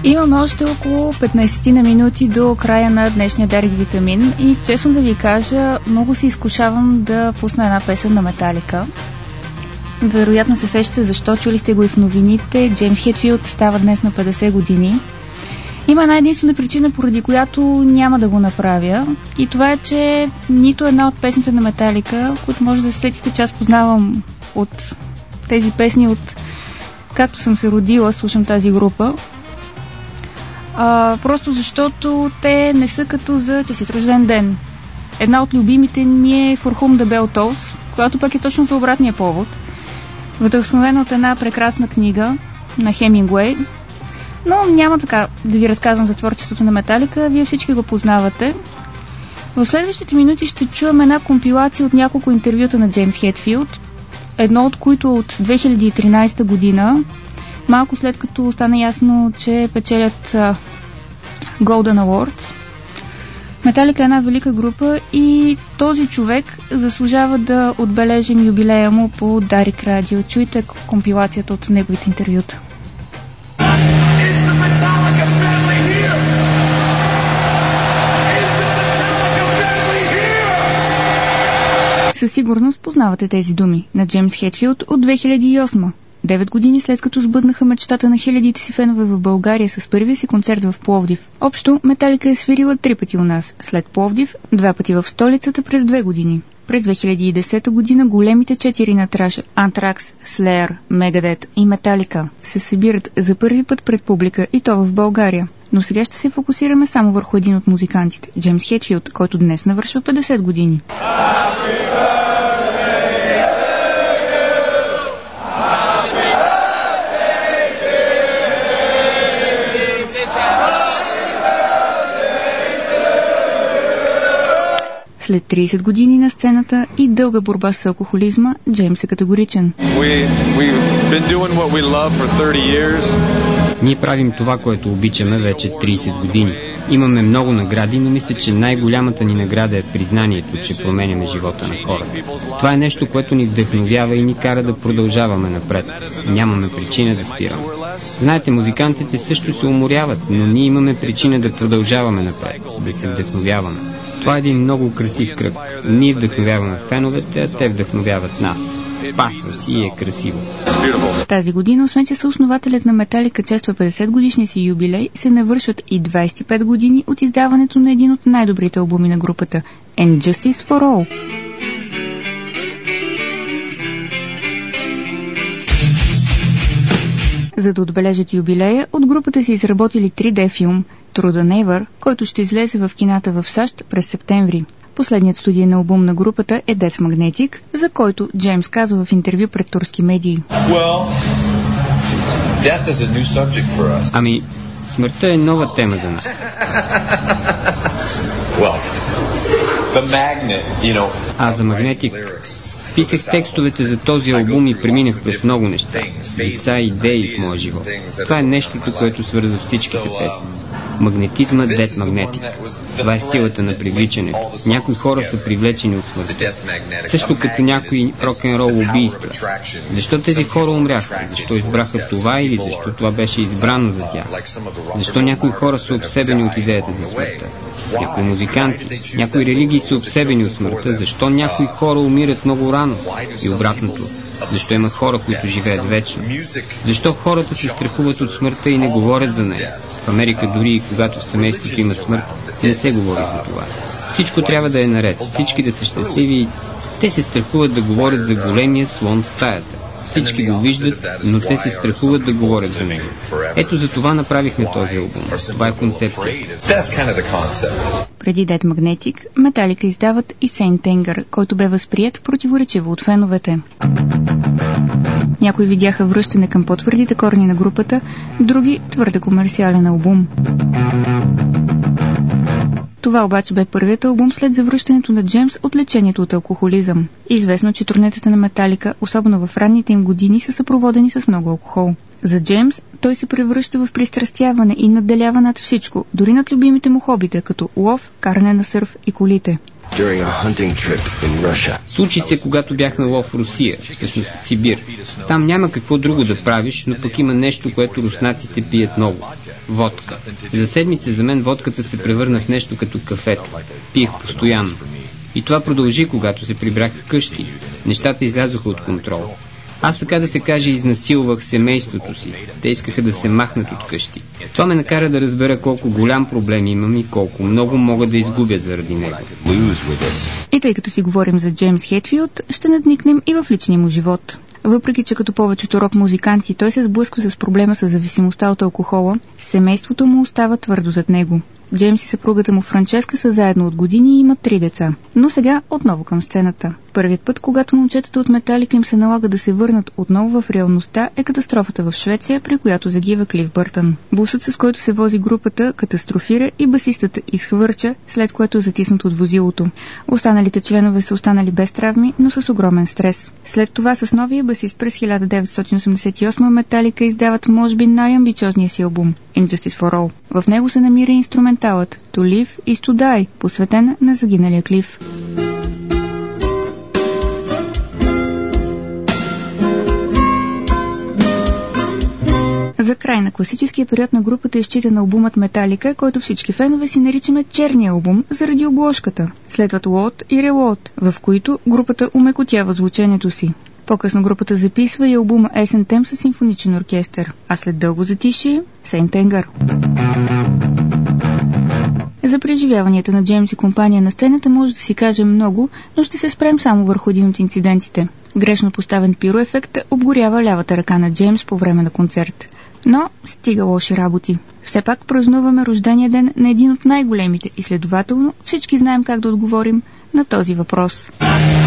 Имаме още около 15 на минути до края на днешния Дарик Витамин и честно да ви кажа, много се изкушавам да пусна една песен на Металика. Вероятно се сещате защо, чули сте го и в новините. Джеймс Хетфилд става днес на 50 години. Има една единствена причина, поради която няма да го направя. И това е, че нито една от песните на Металика, които може да се сетите, че аз познавам от тези песни, от както съм се родила, слушам тази група. Просто защото те не са като за честит рожден ден. Една от любимите ми е For Whom the Bell Tolls, която пък е точно за обратния повод. Вдъхновена от една прекрасна книга на Хемингуей. Но няма така да ви разказвам за творчеството на Металика, вие всички го познавате. В следващите минути ще чуем една компилация от няколко интервюта на Джеймс Хетфилд, едно от които от 2013 година, малко след като стана ясно, че печелят Golden Awards. Металика е една велика група и този човек заслужава да отбележим юбилея му по Дарик Радио. Чуйте компилацията от неговите интервюта. Със сигурност познавате тези думи на Джеймс Хетфилд от 2008. 9 години след като сбъднаха мечтата на хилядите си фенове в България с първия си концерт в Пловдив. Общо Металика е свирила 3 пъти у нас, след Пловдив 2 пъти в столицата през 2 години. През 2010 година големите 4 на траш Антракс, Слеер, Мегадет и Металика се събират за първи път пред публика и то в България. Но сега ще се фокусираме само върху един от музикантите, Джеймс Хетфилд, който днес навършва 50 години. След 30 години на сцената и дълга борба с алкохолизма, Джеймс е категоричен. Ние правим това, което обичаме вече 30 години. Имаме много награди, но мисля, че най-голямата ни награда е признанието, че променяме живота на хората. Това е нещо, което ни вдъхновява и ни кара да продължаваме напред. Нямаме причина да спираме. Знаете, музикантите също се уморяват, но ние имаме причина да продължаваме напред, да се вдъхновяваме. Това е един много красив кръг. Ние вдъхновяваме феновете, а те вдъхновяват нас. Пасва си и е красиво. Тази година, освен че съоснователят на Металика чества 50 годишния си юбилей, се навършват и 25 години от издаването на един от най-добрите албуми на групата And Justice for All. За да отбележат юбилея, от групата са изработили 3D филм Through the Never, който ще излезе в кината в САЩ през септември. Последният студиен албум на групата е Death Magnetic, за който Джеймс казва в интервю пред турски медии. Ами, смъртта е нова тема за нас. А за Magnetic писах текстовете за този албум и преминах през много неща. Лица и идеи в моя живот. Това е нещото, което свързва всичките песни. Магнетизма Death Magnetic. Това е силата на привличането. Някои хора са привлечени от смъртта. Също като някои рок-н-рол убийства. Защо тези хора умряха? Защо избраха това или защо това беше избрано за тях? Защо някои хора са обсебени от идеята за смъртта? Някои музиканти, някои религии са обсебени от смъртта. Защо някои хора умират много рано? И обратното. Защо има хора, които живеят вечно? Защо хората се страхуват от смъртта и не говорят за нея? В Америка дори и когато в семейството има смърт, не се говори за това. Всичко трябва да е наред, всички да са щастливи и те се страхуват да говорят за големия слон в стаята. Всички го виждат, но те се страхуват да говорят за него. Ето за това направихме този албум. Това е концепцията. Преди Death Magnetic, Металика издават и Saint Anger, който бе възприет противоречиво от феновете. Някои видяха връщане към по-твърдите корени на групата, други твърде комерциален албум. Това обаче бе първият албум след завръщането на Джеймс от лечението от алкохолизъм. Известно, че турнетата на Металика, особено в ранните им години, са съпроводени с много алкохол. За Джеймс той се превръща в пристрастяване и надделява над всичко, дори над любимите му хобита, като лов, каране на сърф и колите. Случи се, когато бях на лов в Русия, всъщност в Сибир. Там няма какво друго да правиш, но пък има нещо, което руснаците пият много. Водка. За седмица за мен водката се превърна в нещо като кафето. Пиех постоянно. И това продължи, когато се прибрах вкъщи. Нещата излязоха от контрол. Аз, така да се каже, изнасилвах семейството си. Те искаха да се махнат от къщи. Това ме накара да разбера колко голям проблем имам и колко много мога да изгубя заради него. И тъй като си говорим за Джеймс Хейтфилд, ще надникнем и в личния му живот. Въпреки че като повечето рок-музиканти той се сблъсква с проблема с зависимостта от алкохола, семейството му остава твърдо зад него. Джеймс и съпругата му Франческа са заедно от години и имат 3 деца. Но сега отново към сцената. Първият път, когато момчетата от Металика им се налага да се върнат отново в реалността, е катастрофата в Швеция, при която загива Клиф Бъртън. Бусът, с който се вози групата, катастрофира и басистата изхвърча, след което е затиснат от возилото. Останалите членове са останали без травми, но с огромен стрес. След това с новия басист през 1988 Металика издават може би най-амбициозния си албум Injustice for All. В него се намира инструменталът To Live is to Die, посветен на загиналия Клиф. За край на класическия период на групата е считан албумът Металика, който всички фенове си наричаме черния албум заради обложката. Следват Load и Reload, в които групата умекотява звучението си. По-късно групата записва и албума Есентем с симфоничен оркестър, а след дълго затишие – Сейнт Енгър. За преживяванията на Джеймс и компания на сцената може да си кажем много, но ще се спрем само върху един от инцидентите. Грешно поставен пироефект обгорява лявата ръка на Джеймс по време на концерт. Но стига лоши работи. Все пак празнуваме рождения ден на един от най-големите и следователно всички знаем как да отговорим на този въпрос.